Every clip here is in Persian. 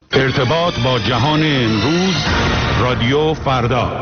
ارتباط با جهان امروز، رادیو فردا.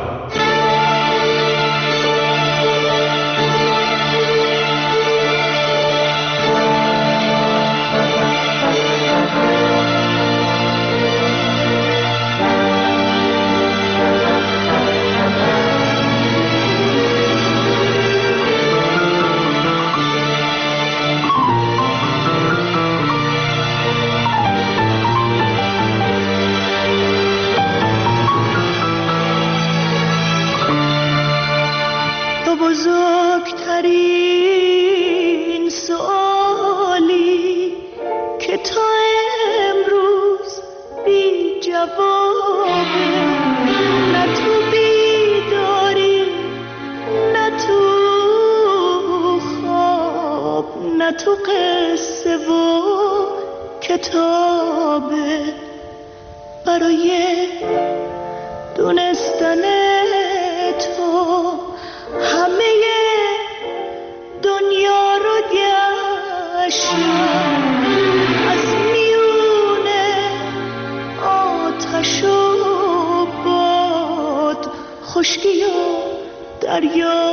بزرگترین سوالی که تا امروز بی جوابه، نه تو بیداری نه تو خواب نه تو قصه و کتابه. برای دونستن تو همه دنیا رو گشتم، از میونه آتش و باد، خشکی و دریا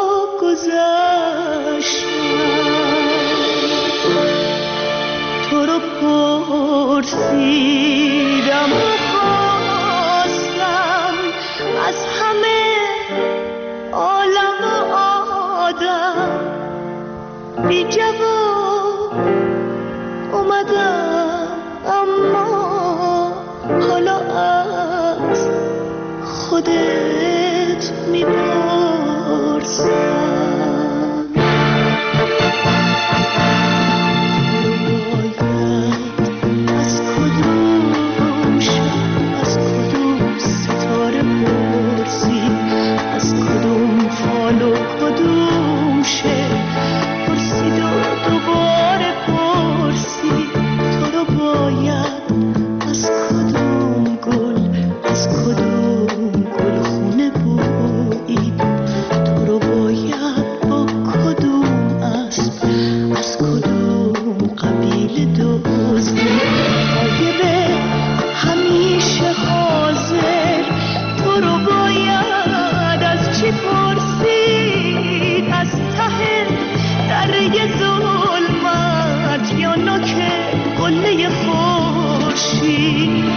گذشتم. تو رو پرسیدم و خواستم از همه عالم و آدم، بی جواب اومدم، اما حالا از خودت میپرسم. از کدوم شب، از کدوم ستاره پرسی، از کدوم فال و کدوم شعر پرسید و دوباره پرسی. تو رو باید از کدوم گل، از کدوم گلخونه بویید. تو رو باید با کدوم اسب، از کدوم قبیله دزدید. غایب همیشه حاضر، تو رو باید از چی پرسید؟ از ته دره ظلمت یا نوک قله خورشید؟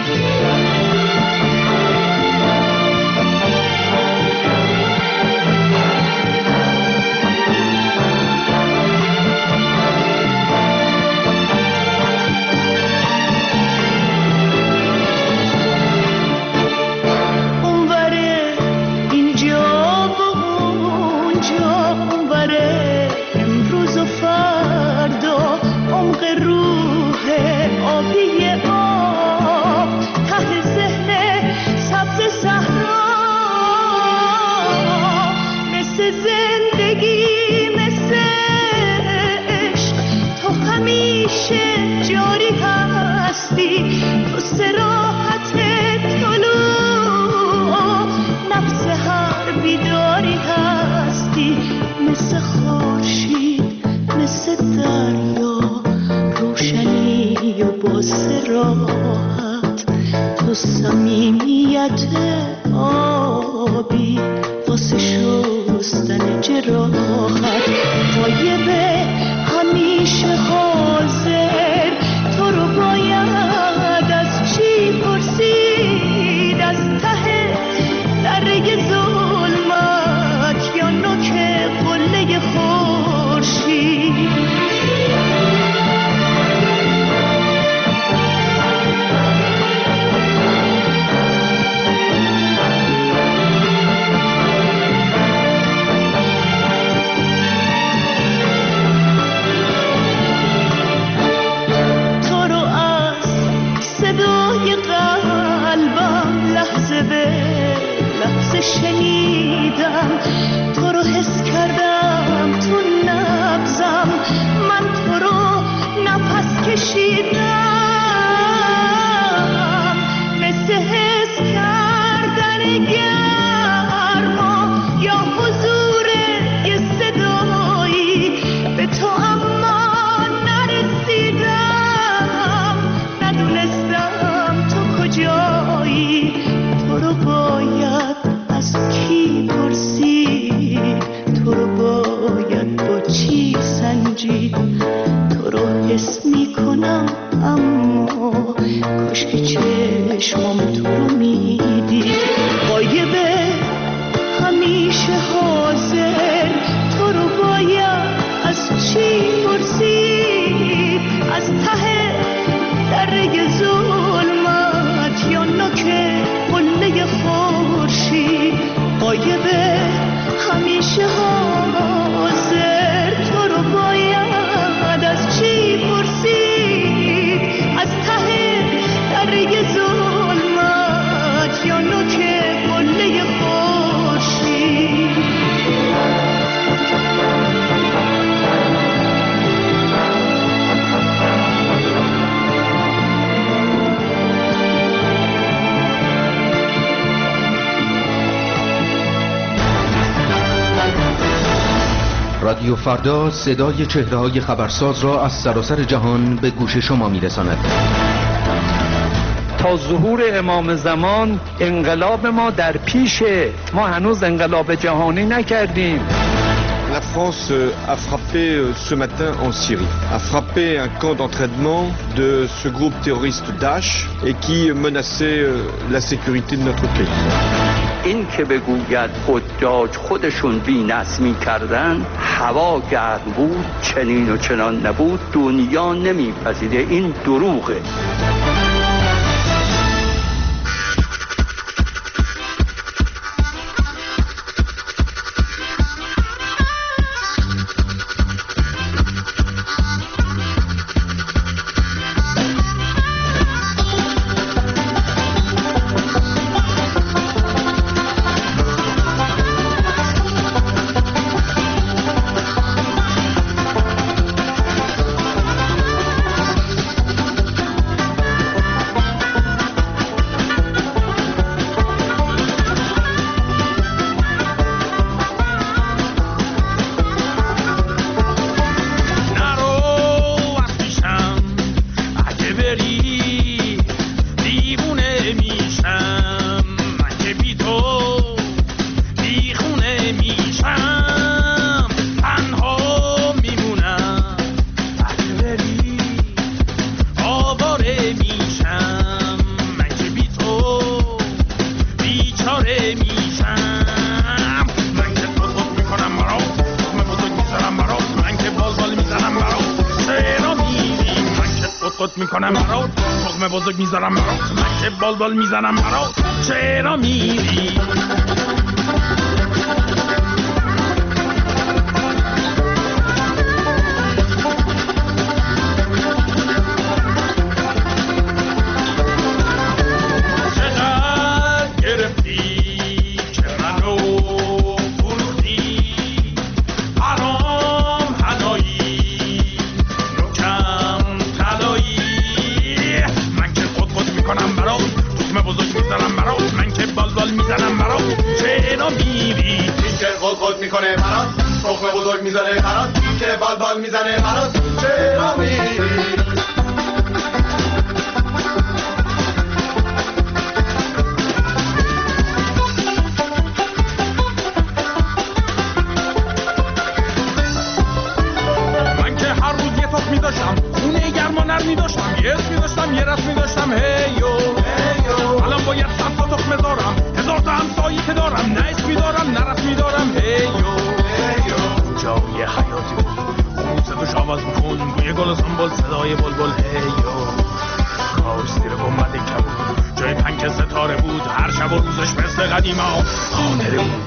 تو صراحت طلوع نفس هر بیداری هستی، مثل خورشید مثل دریا روشنی و با صراحت. تو صمیمیت آبی واسه شستن جراحت. غایب همیشه حاضر، تو رو باید از چی پرسید؟ از ته دره ظلمت یا نوک قله خورشید؟ دره ظلمت یا نوک قله خورشید، غایب همیشه حاضر، تو رو باید از چی پرسید؟ از ته دره ظلمت یا نوک قله خورشید. رادیو فردا صدای چهره‌های خبرساز را از سراسر جهان به گوش شما می‌رساند. تا ظهور امام زمان انقلاب ما در پیشه، ما هنوز انقلاب جهانی نکردیم. La France a frappé ce matin en Syrie, a frappé un camp d'entraînement de ce groupe terroriste Daesh et qui menaçait la sécurité de notre pays. این که بگوید حجاج خودشون بی‌نظمی کردن، هوا گرم بود، چنین و چنان نبود، دنیا نمیپذیره، این دروغه. میذارم برات، من که بال میزنم برات، چرا میری؟ چقدر گرفتی که منو فروختی، حرام حلایی نوکم طلایی، میکنم برات، تخم بزرگ میزنم برات، من که بال میزنم برات، چرا میری؟ این که خود میکنه برات، تخم بزرگ میزنه برات، که بال میزنه برات، چرا میری؟ من که هر روز یه تخم میداشتم، خونه گرم و نرمی داشتم، یه اسمی داشتم، یه رسمی داشتم، هیو الان باید 100 تا تخم دارم، 1000 تا همسایی که دارم، نه اسمی دارم نه رسمی دارم، هیو جای حیاتی بود، خون صداش آواز میکن، بوی گل و سنبول، صدای بلبل، هیو کاش زیر گنبد کبود، جای پنک ستاره بود، هر شب و روزش مثل قدیما خانره بود.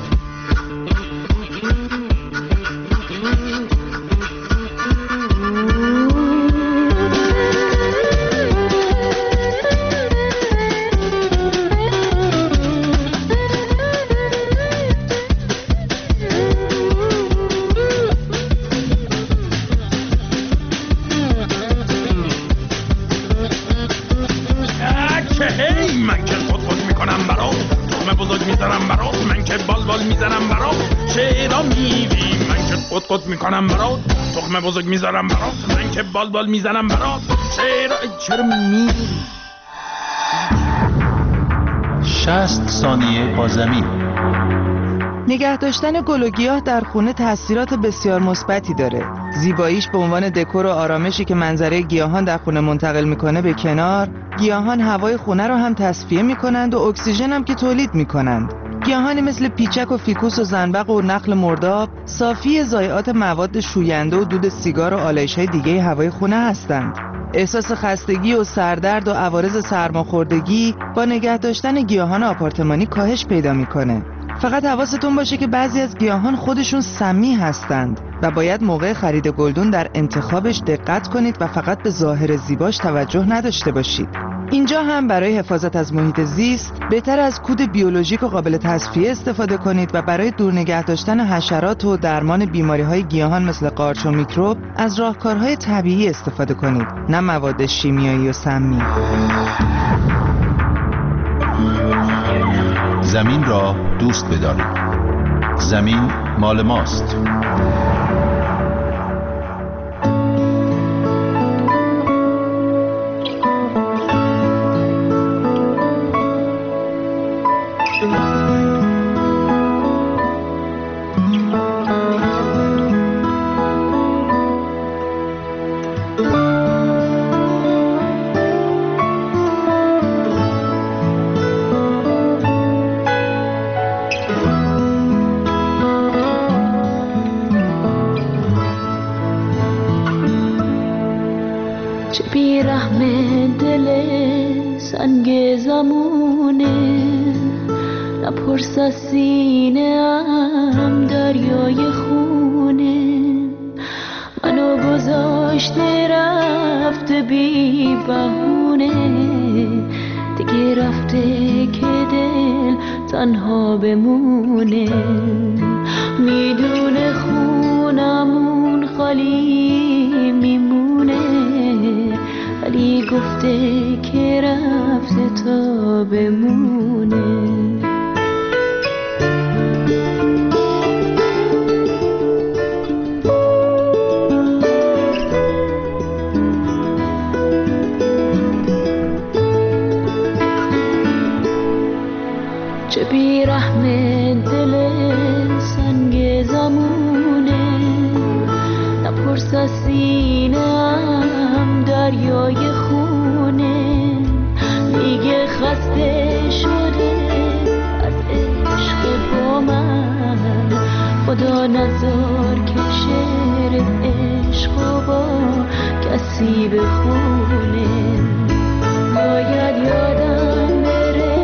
من که خود میکنم برات، تخم بزرگ میزنم برات، من که بال میزنم برات، چرا میری؟ من که خود میکنم برات، تخم بزرگ میزنم برات، من که بال میزنم برات، چرا میری؟ 60 ثانیه با زمین. نگه داشتن گل و گیاه در خونه تأثیرات بسیار مثبتی داره. زیباییش به عنوان دکور و آرامشی که منظره گیاهان در خونه منتقل میکنه به کنار، گیاهان هوای خونه رو هم تصفیه میکنند و اکسیژن هم که تولید میکنند. گیاهانی مثل پیچک و فیکوس و زنبق و نخل مرداب صافی ضایعات مواد شوینده و دود سیگار و آلایش‌های دیگه هوای خونه هستند. احساس خستگی و سردرد و عوارض سرماخوردگی با نگه داشتن گیاهان آپارتمانی کاهش پیدا میکنه. فقط حواستون باشه که بعضی از گیاهان خودشون سمی هستند و باید موقع خرید گلدون در انتخابش دقت کنید و فقط به ظاهر زیباش توجه نداشته باشید. اینجا هم برای حفاظت از محیط زیست بهتر از کود بیولوژیک و قابل تصفیه استفاده کنید و برای دور نگه داشتن حشرات و درمان بیماری‌های گیاهان مثل قارچ و میکروب از راهکارهای طبیعی استفاده کنید، نه مواد شیمیایی و سمی. زمین را دوست بدارید. زمین مال ماست. پرس از سینه‌ام دریای خونه، منو گذاشته رفته بی بهونه، دیگه رفته که دل تنها بمونه، میدونه خونمون خالی میمونه، ولی گفته که رفته تا بمونه. چه بیرحم دل سنگ زمونه، نپرس از سینه‌ام دریای خونه، دیگه خسته شده از عشق با من، خدا نذار که شعر عشق با کسی بخونه، باید یادم بره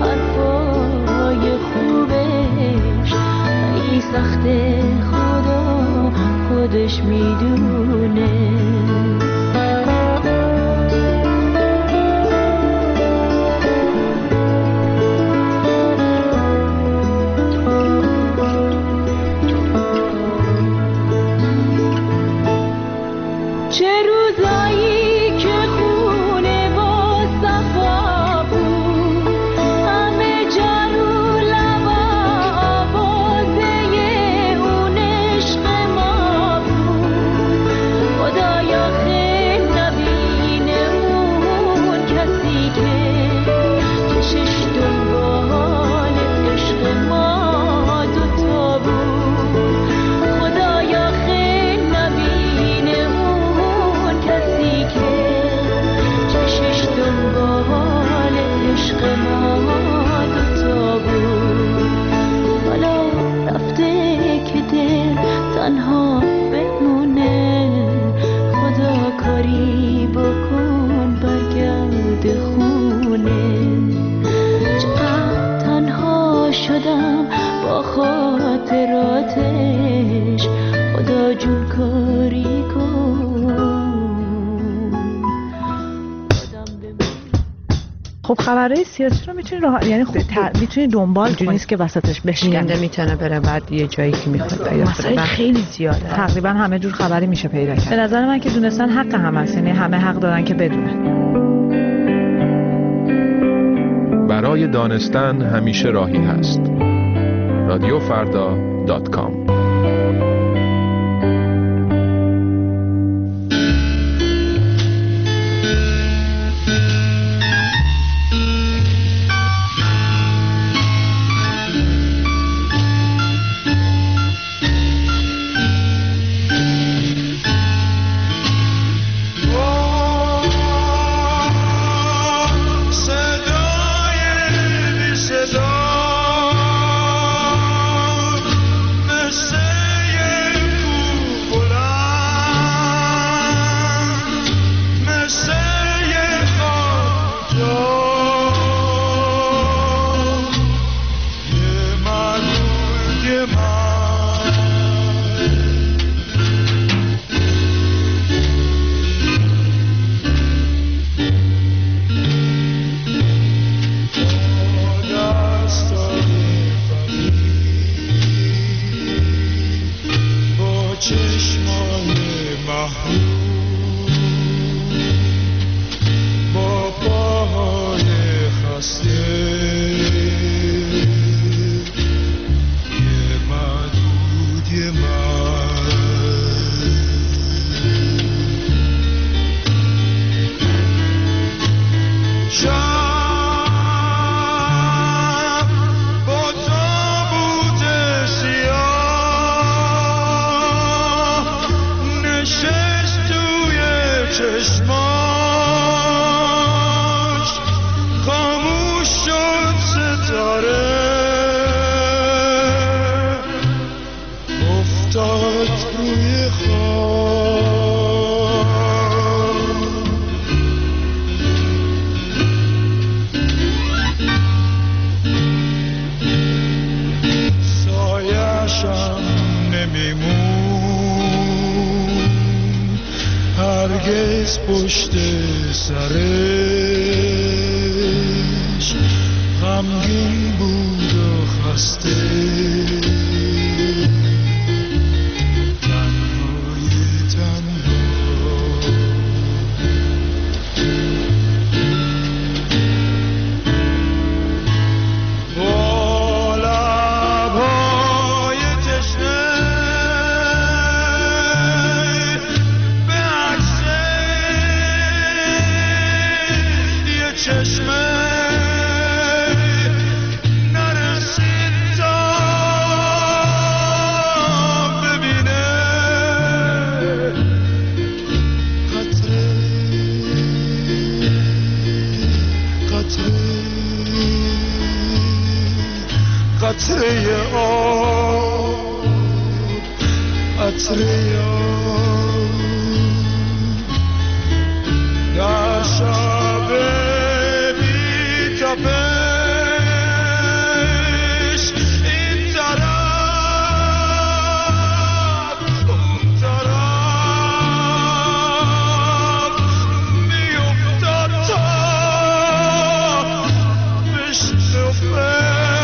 خوبش، ای سخت خدا خودش میدونه. چه روزایی که خونه با صفا بود، همه جارو لبا آوازه اون عشق ما بود، خدایا خیل نبینه اون کسی که چشش دنبال عشق ما دوتا بود، خدایا خیل نبینه اون کسی که چشش دنبال عشق ما دوتا بود، حالا رفته که دل تنها بمونه، خدا کاری بکن برگرد خونه، چقدر تنها شدم با خاطراتش، خدا جون کاری کن. خب خبرهای سیاسی رو میتونی یعنی میتونی دنبال کنی، نیست که وسطش بشکنه، میتونه بره بعد یه جایی که میخواد پیدا کنه. مسائل خیلی زیاده، تقریبا همه جور خبری میشه پیدا کرد. به نظر من که دونستن حق هم هست، یعنی همه حق دارن که بدونن. برای دانستن همیشه راهی هست. radiofarda.com مثل از پشت سرش غمگین بود و خسته قطره آب قطره آب در شب بی تپش این طرف اون طرف میافتد تا بشنفه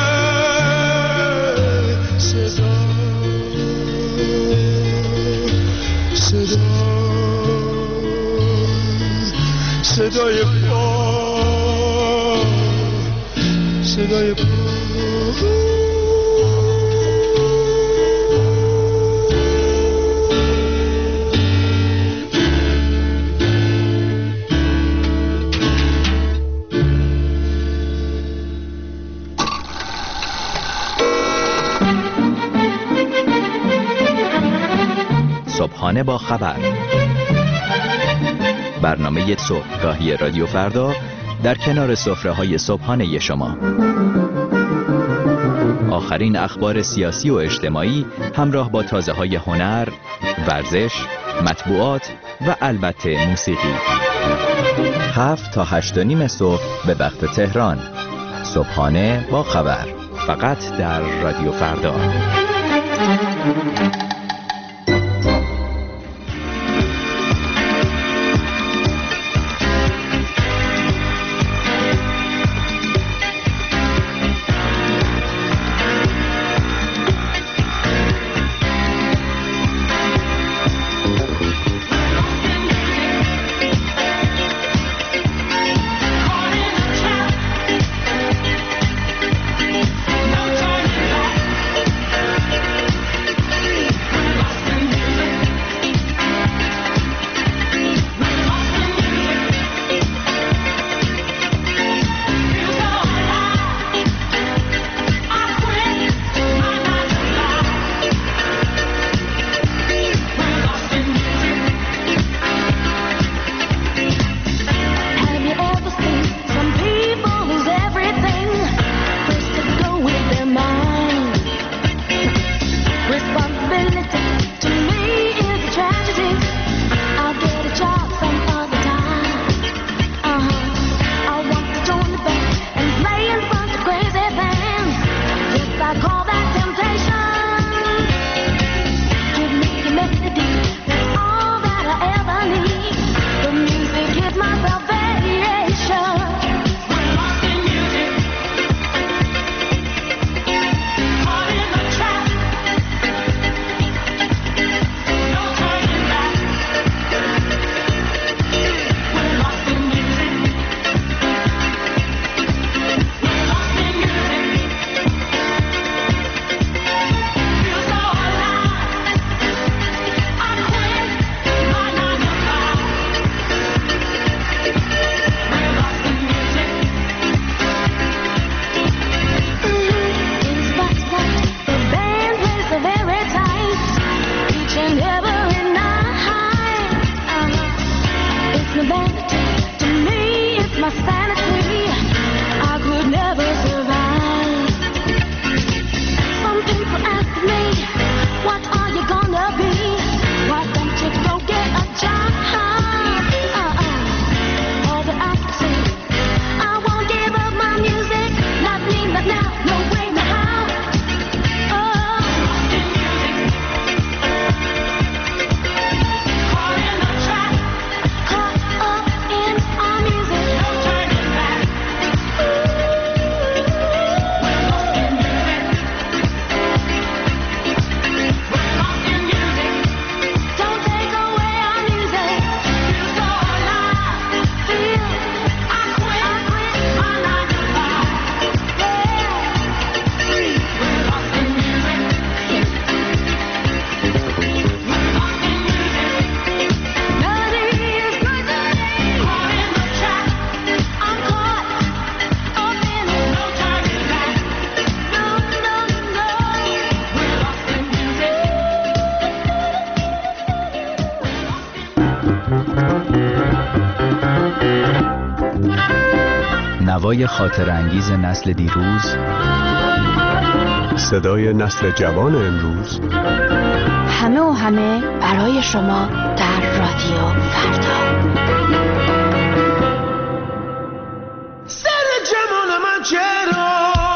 صدای پا صدای پا صبحانه با خبر، برنامه صبحگاهی رادیو فردا در کنار سفره‌های صبحانه شما. آخرین اخبار سیاسی و اجتماعی همراه با تازه‌های هنر، ورزش، مطبوعات و البته موسیقی. 7 تا 8:30 صبح به وقت تهران. صبحانه با خبر، فقط در رادیو فردا. نوای خاطر انگیز نسل دیروز، صدای نسل جوان امروز، همه و همه برای شما در رادیو فردا. سر جمال من چرا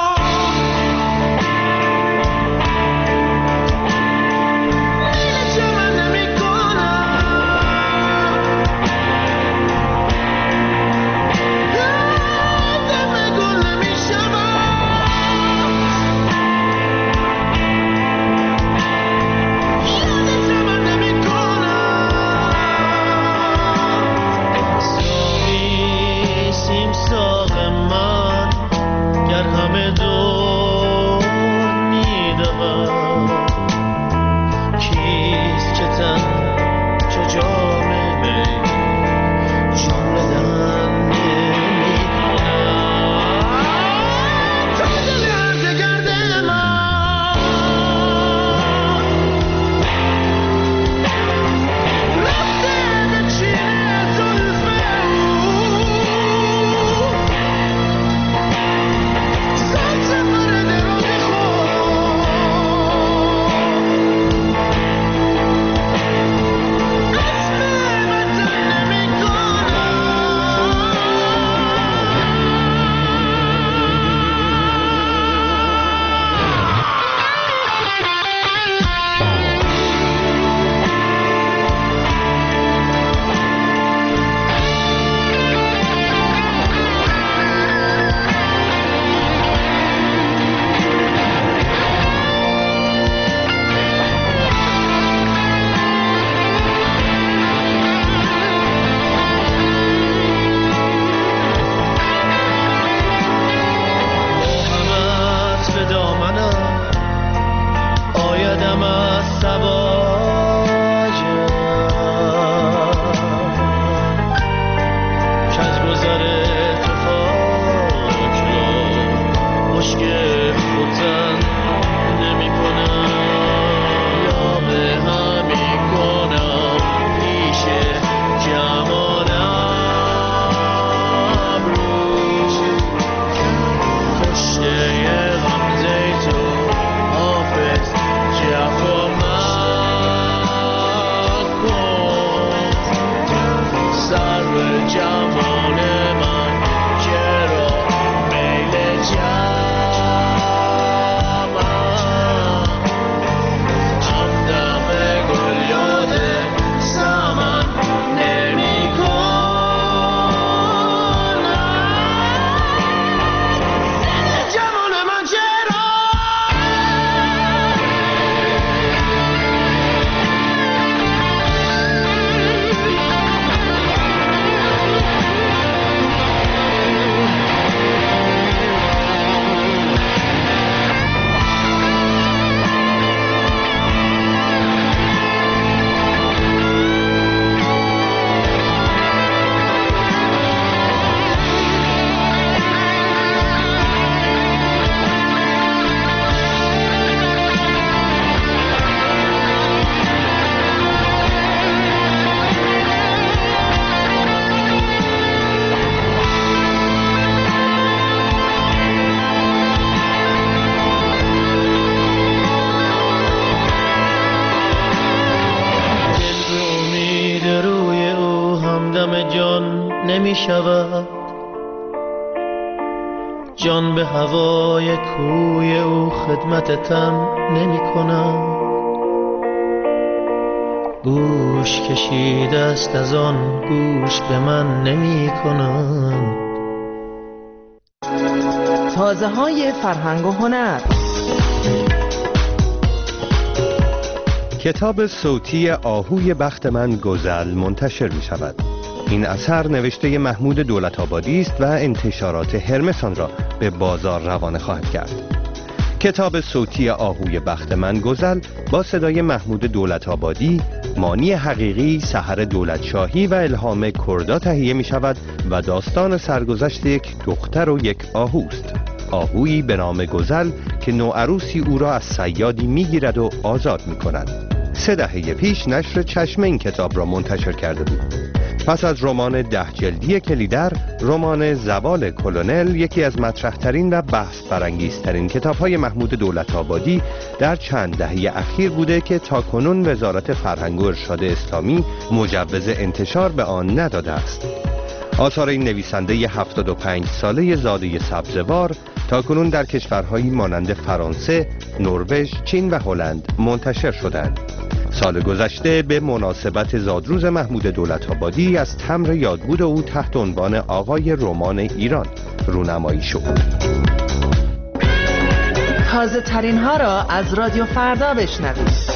نمی شود، جان به هوای کوی او خدمت تن نمی کند. گوش کشیده است از آن گوش به من نمی کند. تازه های فرهنگ و هنر. کتاب صوتی آهوی بخت من گزل منتشر می شود. این اثر نوشته محمود دولت‌آبادی است و انتشارات هرمس آن را به بازار روانه خواهد کرد. کتاب صوتی آهوی بخت من گزل با صدای محمود دولت‌آبادی، مانی حقیقی، سحر دولتشاهی و الهام کردا تهیه می شود و داستان سرگذشت یک دختر و یک آهوست. آهویی به نام گزل که نوعروسی او را از صیادی می گیرد و آزاد می کند. 3 دهه پیش نشر چشمه این کتاب را منتشر کرده بود. پس از رمان 10 جلدی کلیدر، رمان زوال کلونل یکی از مطرح‌ترین و بحث برانگیزترین کتاب‌های محمود دولت‌آبادی در چند دهه اخیر بوده که تاکنون وزارت فرهنگ و ارشاد اسلامی مجوز انتشار به آن نداده است. آثار این نویسنده 75 ساله زاده سبزوار تاکنون در کشورهایی مانند فرانسه، نروژ، چین و هلند منتشر شدند. سال گذشته به مناسبت زادروز محمود دولت‌آبادی از تمر یادبود او تحت عنوان آقای رمان ایران رونمایی شد. تازه ترین ها را از رادیو فردا بشنوید.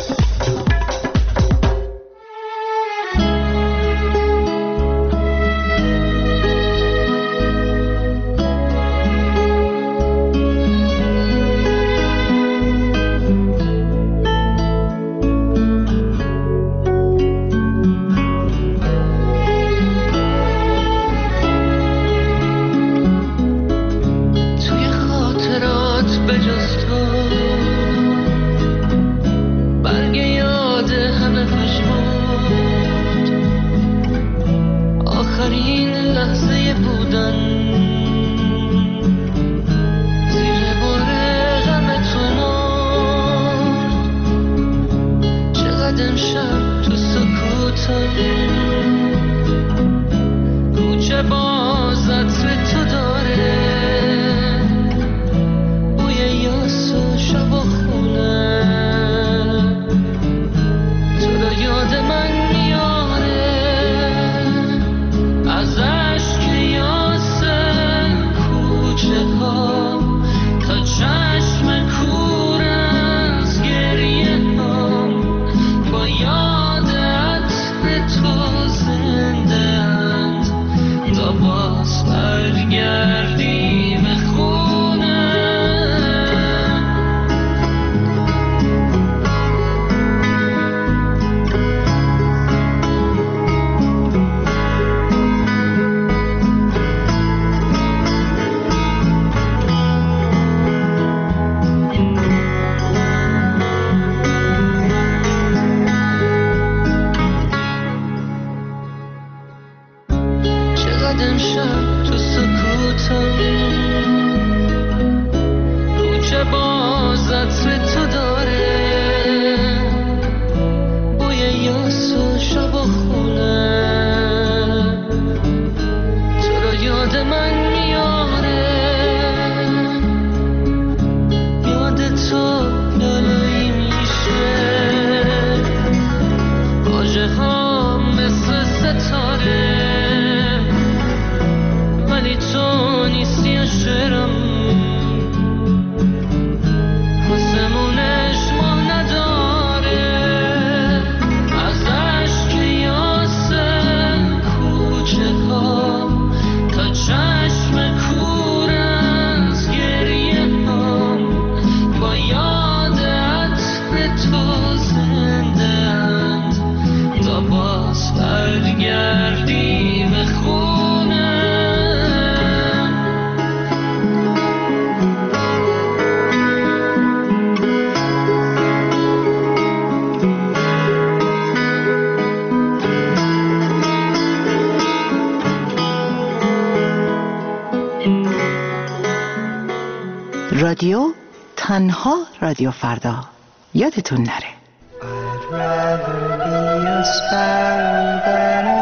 رادیو تنها رادیو فردا یادتون نره. I'd rather be a sparrow than a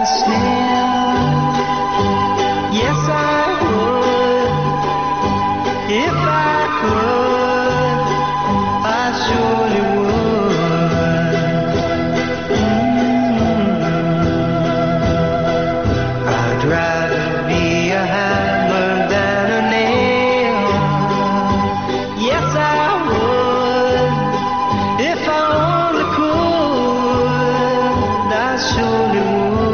snail. Yes, I would. If I could, I surely would. I'd rather be a hammer than a nail. Yes, I would. If I only could, I surely would.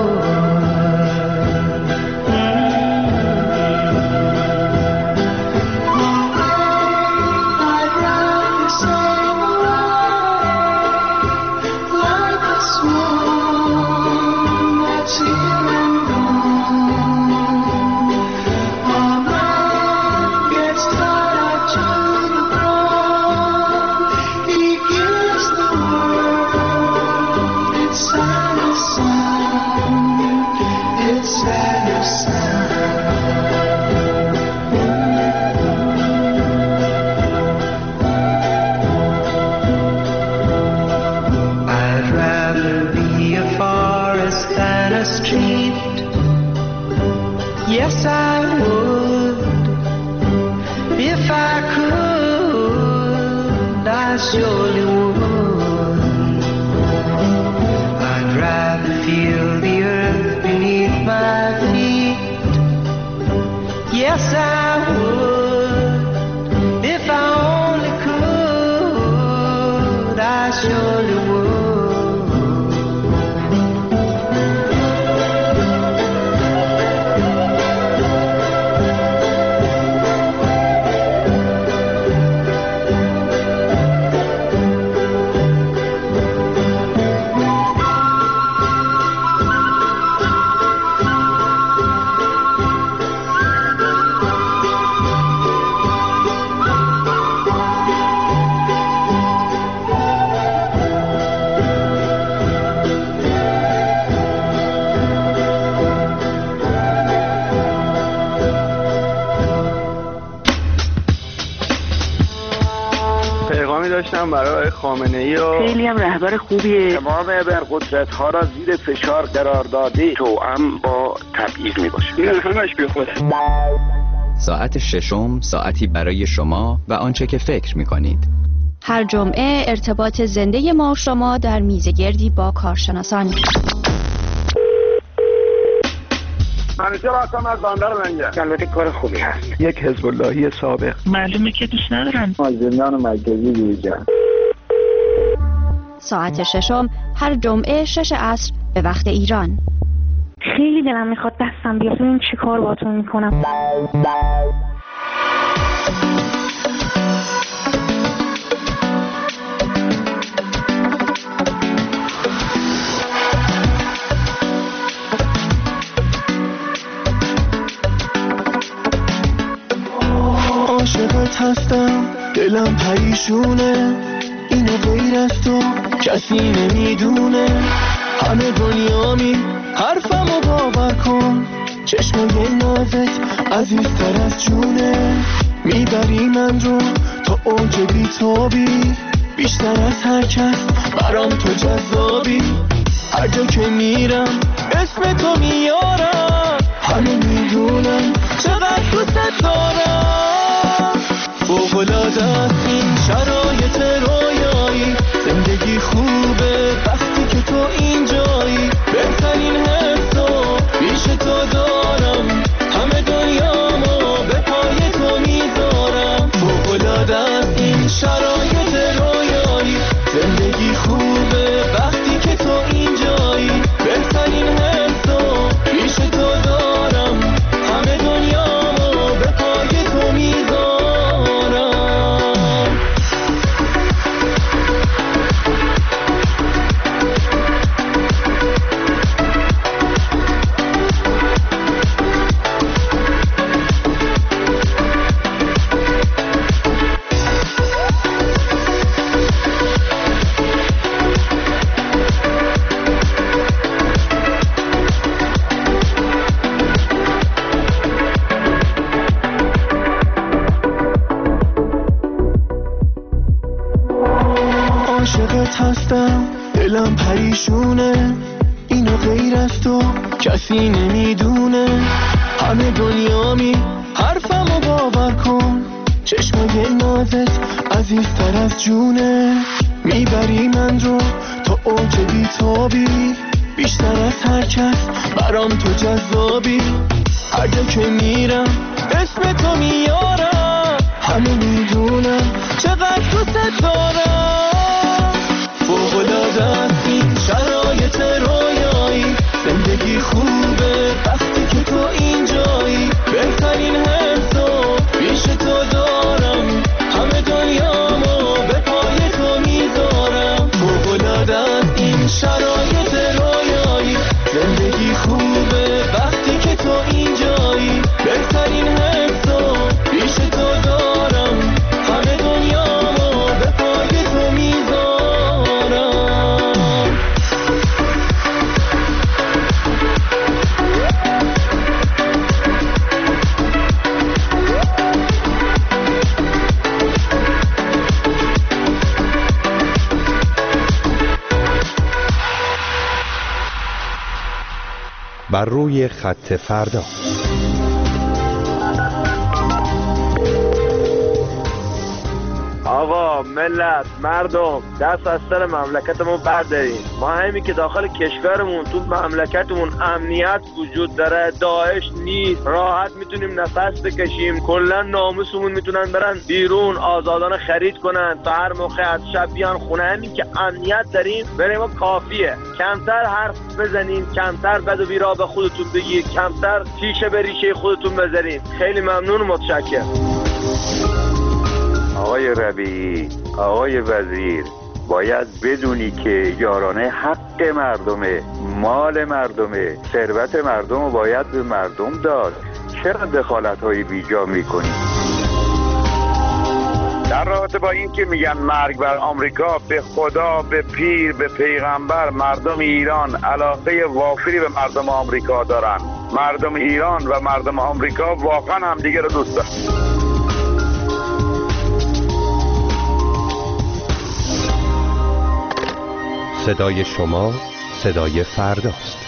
surely would. I'd rather feel the earth beneath my feet. Yes, I would. If I only could, I surely would. داشتم برای خامنه‌ای و خیلی هم رهبر خوبیه. تمام ابرقدرت‌ها را زیر فشار قرار داده توأم با تبعیض میباشه. این همش بی خوده. ساعت ششم ساعتی برای شما و آنچه که فکر می‌کنید. هر جمعه ارتباط زنده ما و شما در میزگردی با کارشناسان. همیشه راستم از بندر منگه. البته کار خوبی هست. یک حزب اللهی سابق. معلومه که دوست ندارن. از زندان مرکزی بیرون. ساعت ششم هر جمعه 6 عصر به وقت ایران. خیلی دلم میخواد دستم بیاد ببینم چی کار باهاتون میکنم. عاشقت هستم دلم پریشونه اینو غیر از تو کسی نمیدونه همه دنیامی حرفمو باور کن چشمای نازت عزیزتر از جونه میبری من رو تا اوج بیتابی بیشتر از هر کس برام تو جذابی هر جا که میرم اسم تو میارم همه میدونم چقدر دوست دارم فوق‌العاده است این شرایط رویایی زندگی خوبه وقتی که تو اینجایی بهترین حسو پیش تو دارم همه دنیامو به پای تو میذارم فوق‌العاده است این شرایط رویایی زندگی خوبه وقتی که تو اینجایی بهترین حسو پیش تو دارم همه دنیامو به پای تو میذارم عاشقت هستم دلم پریشونه اینو غیر از تو کسی نمیدونه همه دنیامی حرفمو باور کن چشمای نازت عزیزتر از جونه میبری من رو تا اوج بیتابی بیشتر از هر کس برام تو جذابی هر جا که میرم اسم تو میارم همه میدونم چقدر دوست دارم فوق‌العاده است این شرایط رویایی زندگی خوبه وقتی که تو اینجایی بهترین حسو پیش تو دارم همه دنیامو به پای تو میذارم فوق‌العاده است این شرایط رویایی زندگی خوبه وقتی که تو اینجایی بهترین حسو پیش تو دارم همه دنیامو به پای تو میذارم بر روی خط فردا آقا ملت، مردم دست از سر مملکتمون برداریم. ما همین که داخل کشورمون تو مملکتمون امنیت وجود داره، داعش نیست، راحت میتونیم نفس بکشیم، کلا ناموسمون میتونن برن بیرون آزادانه خرید کنن تا هر موقع از شب بیان خونه. همین که امنیت داریم برای ما کافیه. کمتر حرف بزنین، کمتر بد و بیرا به خودتون بگید، کمتر تیشه به ریشه خودتون بذارین. خیلی ممنون و متشکرم. آقای ربیعی، آقای وزیر، باید بدونی که یارانه حق مردمه، مال مردمه، ثروت مردم رو باید به مردم داد. چرا دخالت‌های بیجا میکنی؟ در رابطه با این که میگن مرگ بر آمریکا، به خدا، به پیر، به پیغمبر، مردم ایران علاقه وافری به مردم آمریکا دارن. مردم ایران و مردم آمریکا واقعا همدیگه رو دوست دارن. صدای شما صدای فرداست.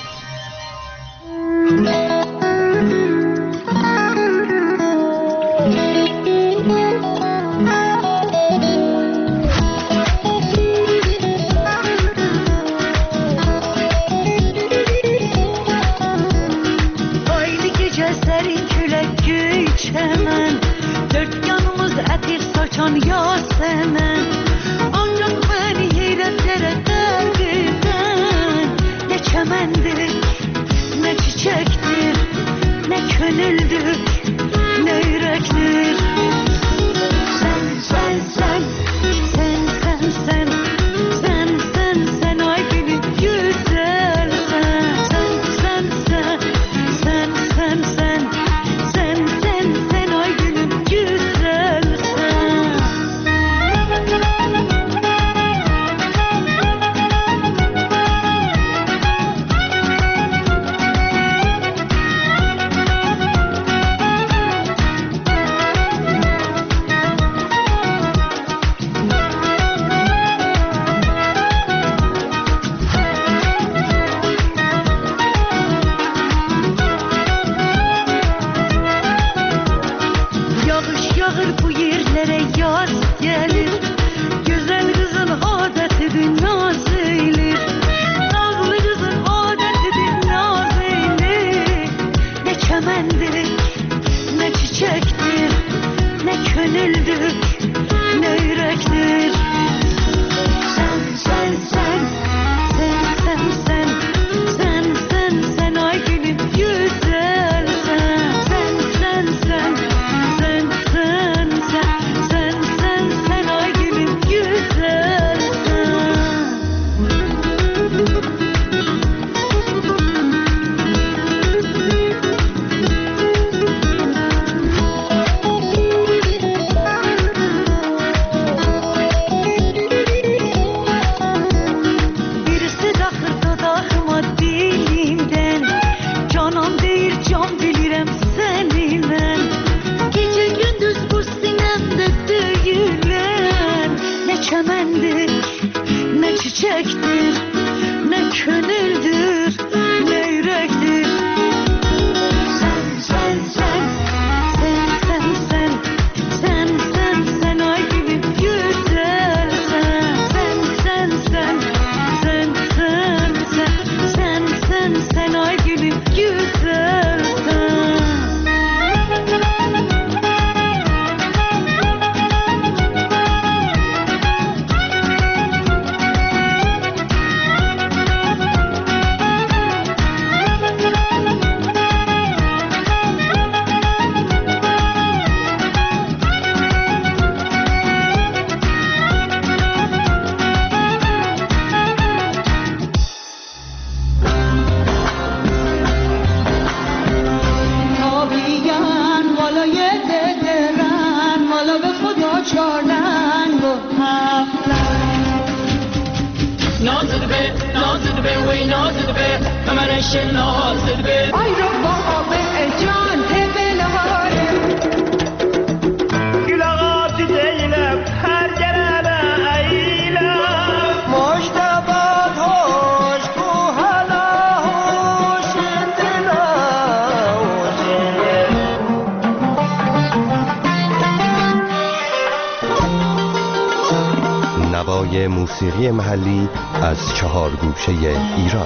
صدای موسیقی محلی از 4 گوشه ایران.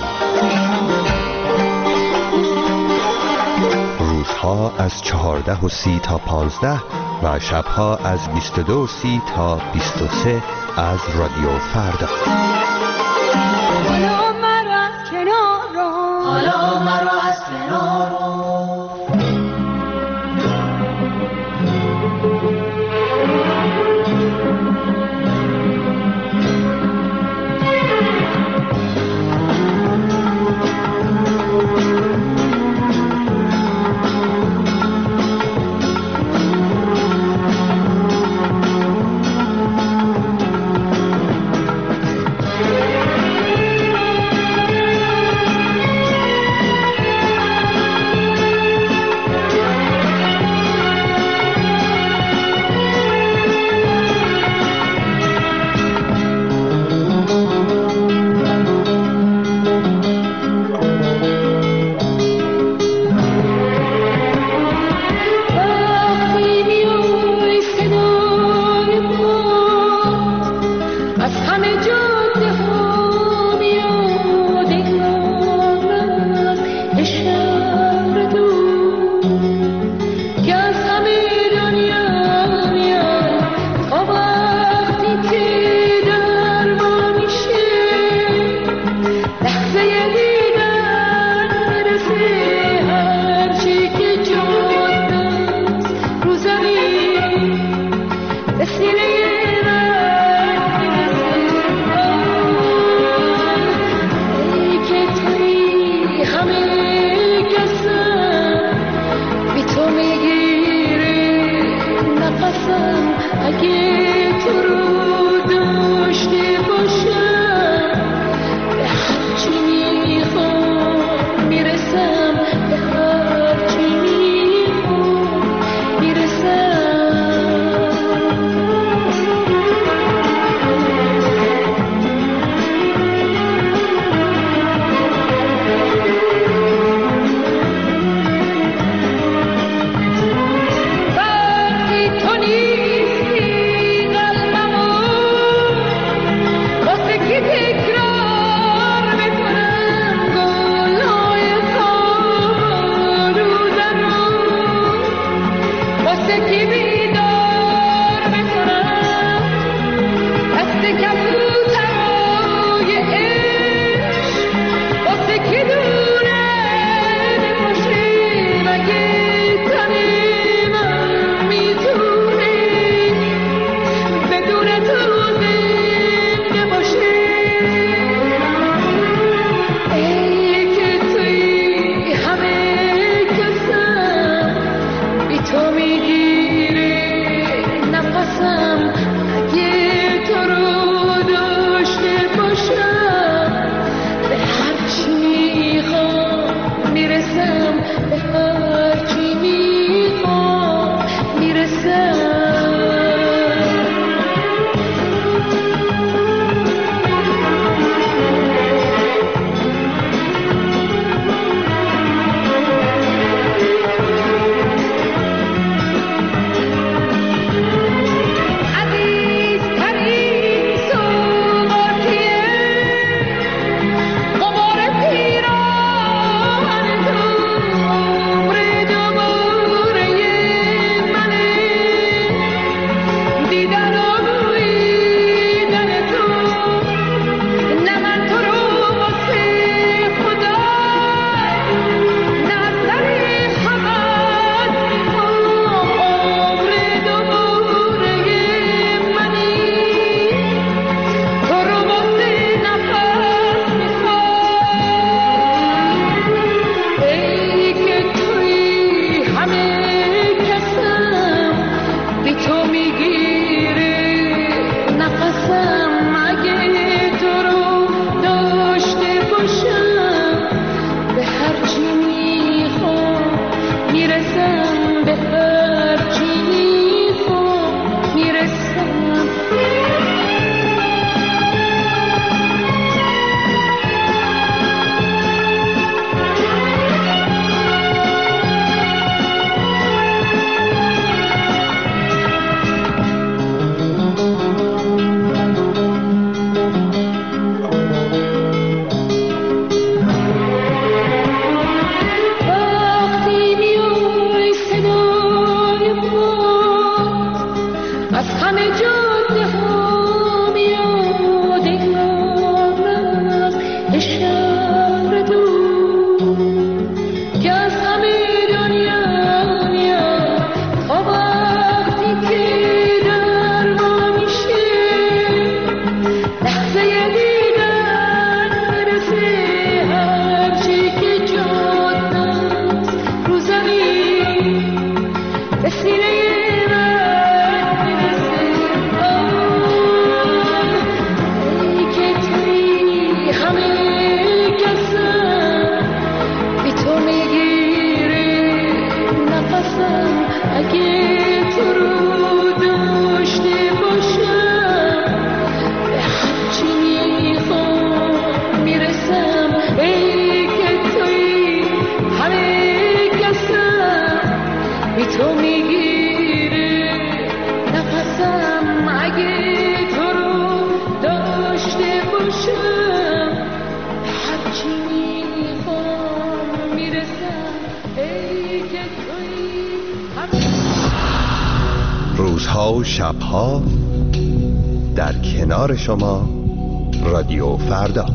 روزها از 14:30 تا 15 و شبها از 22:30 تا 23 از رادیو فردا. حالا مرا از کنار رو، حالا مرا از کنار رو. روزها و شبها در کنار شما رادیو فردا.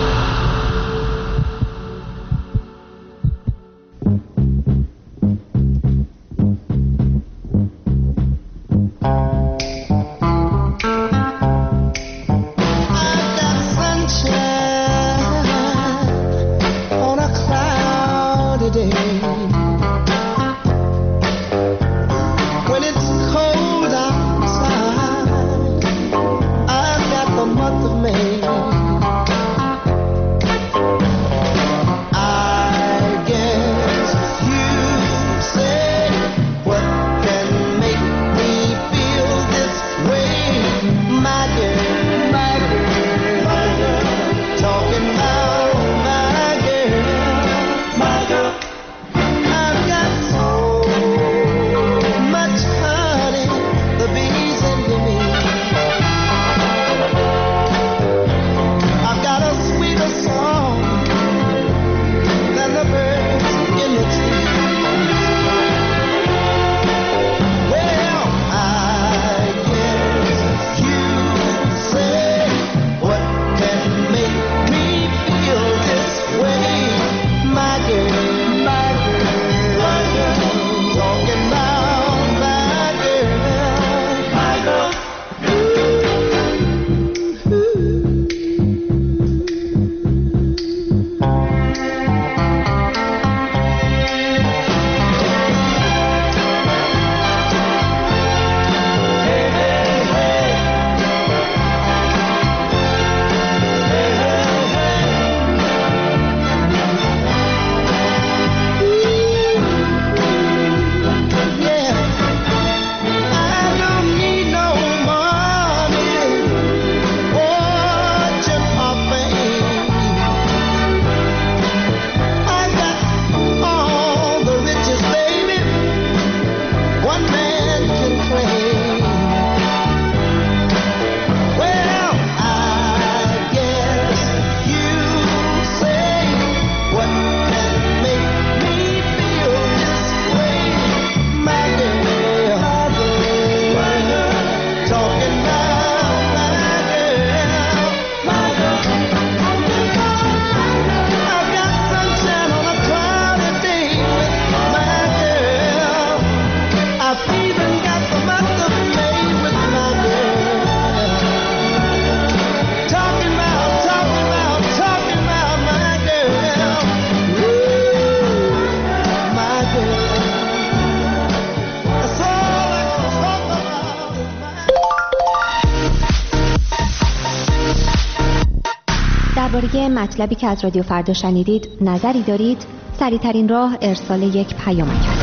درباره مطلبی که از رادیو فردا شنیدید نظری دارید؟ سریع‌ترین راه ارسال یک پیامک است.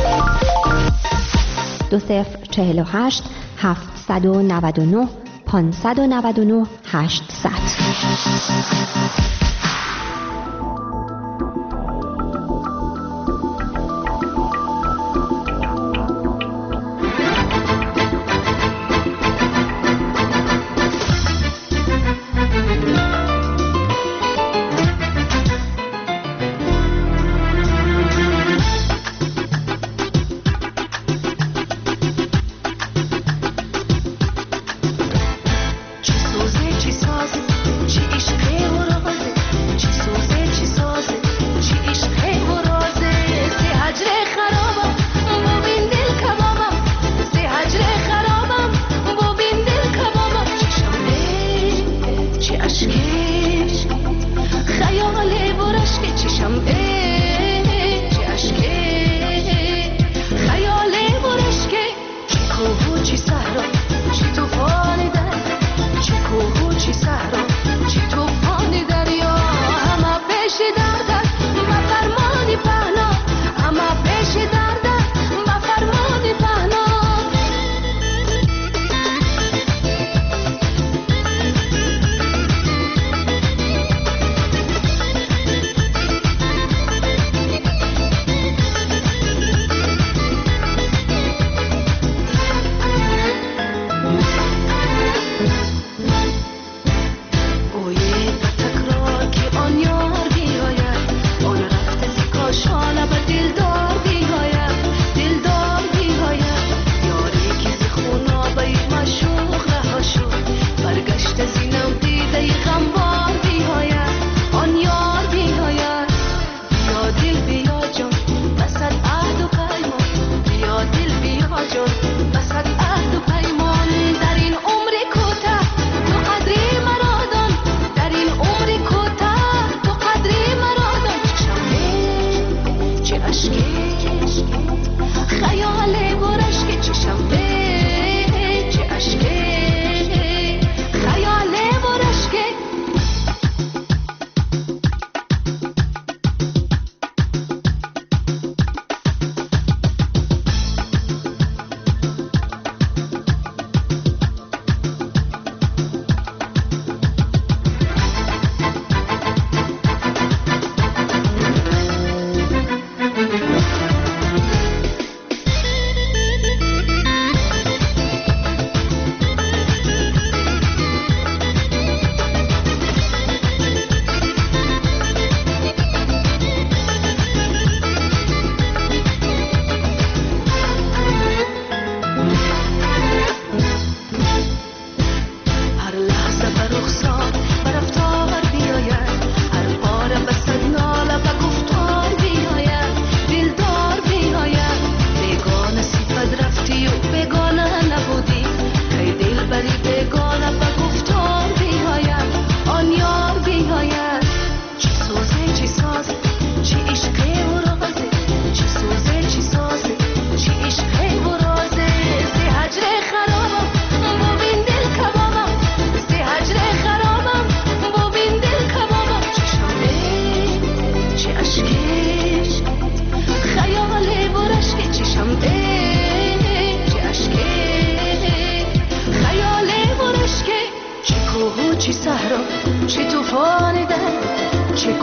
2048 799 599 800.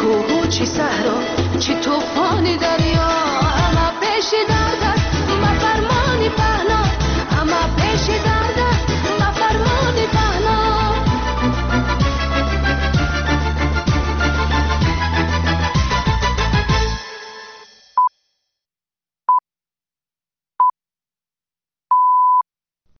کوه و چه صحرا، چه طوفانی در